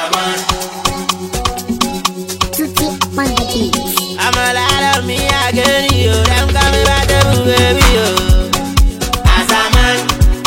man. Tutti on the beat. I'm a lot of me again, yo. Them coming back to baby, yo. As a man,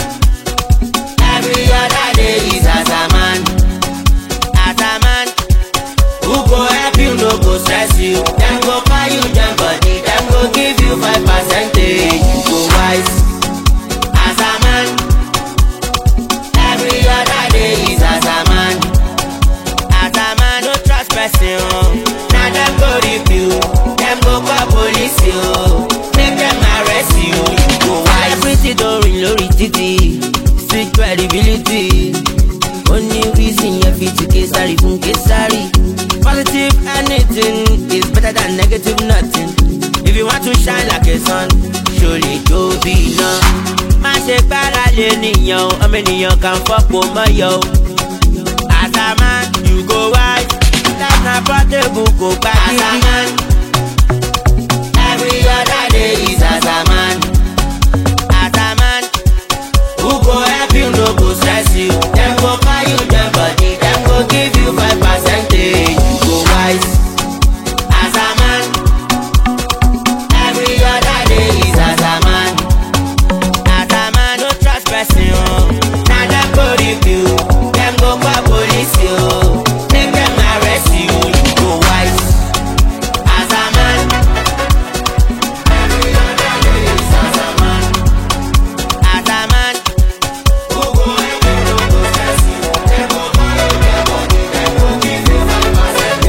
every other day is as a man. As a man, Who go help you, no go stress you. Them go buy you them body, them go give you 5%. You go wise. As a man, every other day is as a man. as a man, No trust person, now them go review, them go call police you, make them arrest you. You go wise. celebrity don't ring lórí títì. Street credibility. Only reason you fit to Kesari fún Kesari. Positive anything is better than negative nothing. If you want to shine like a sun, surely go be now. Má ṣe gbára lé nìyàn, ọmọ ènìyàn kan fọ́pọ̀ mọ́yọ̀. As a man, you go wise. Life na portable, go gba As a gidi. man, every other day is as a man. As a man, Who go help you, no go stress you. Them go buy you them body, them go give you 5%. You go wise. As a man, every other day is as a man. as a man, No trust person, now them go review, them go call police you, make them arrest you. You go wise. As a man, every other day is as a man. as a man. Who go help you, no go stress you. Them go buy you them body, them go give you 5%.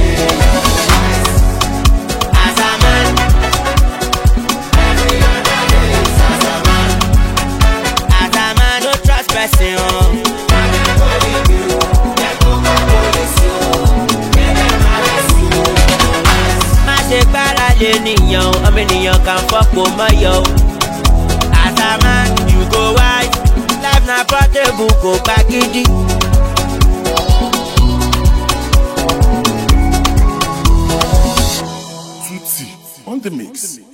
As a man, every other day is as a man. As a man, No trust person, now them go review, them go call police you, make them arrest you. má ṣe gbára lé nìyàn, ọmọ ènìyàn kan fọ́pọ̀ mọ́yọ̀. As a man, you go wise. Life na portable, go gba gidi. Tutti on the mix.